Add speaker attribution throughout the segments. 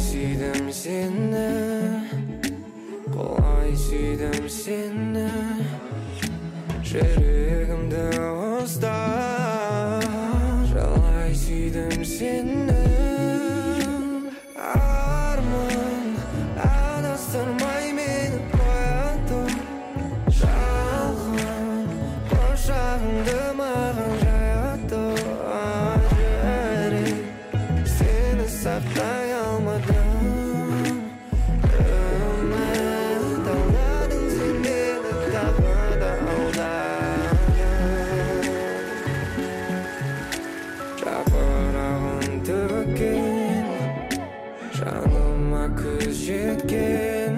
Speaker 1: сүйдім сені, қалай сүйдім сені, жүрегімді ұстап жалай сүйдім сені. Арман адастырмай мені қоя тұр, жалған құшағыңды маған жая тұр. Жүрек сені сақтай алмадым, үміт алдадың сен мені, тағы да алдадың. Жапырағын төккен, жаныма күз жеткен,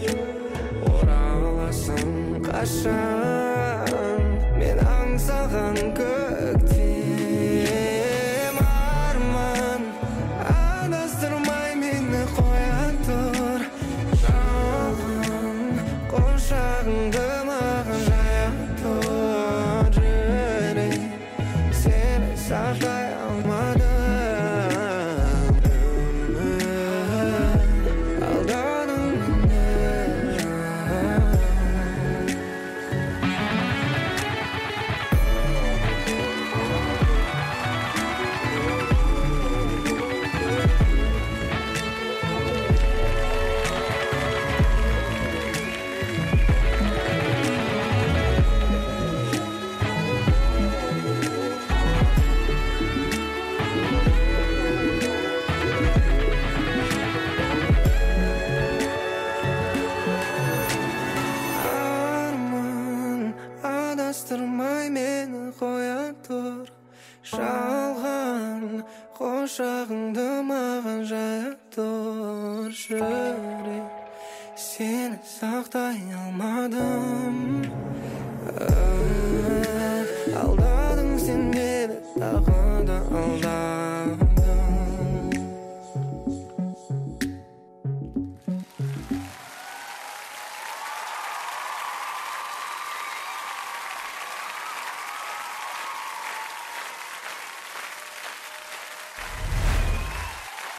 Speaker 1: ораласың қашан мен аңсаған көктем. Арман адастырмай мені қоя тұр, жалған құшағыңды маған жая тұр. Жүрек сені сақтай алмадым, адастырмай мені қоя тұр, жалған құшағыңды маған жая тұр. Жүрек сені сақтай алмадым.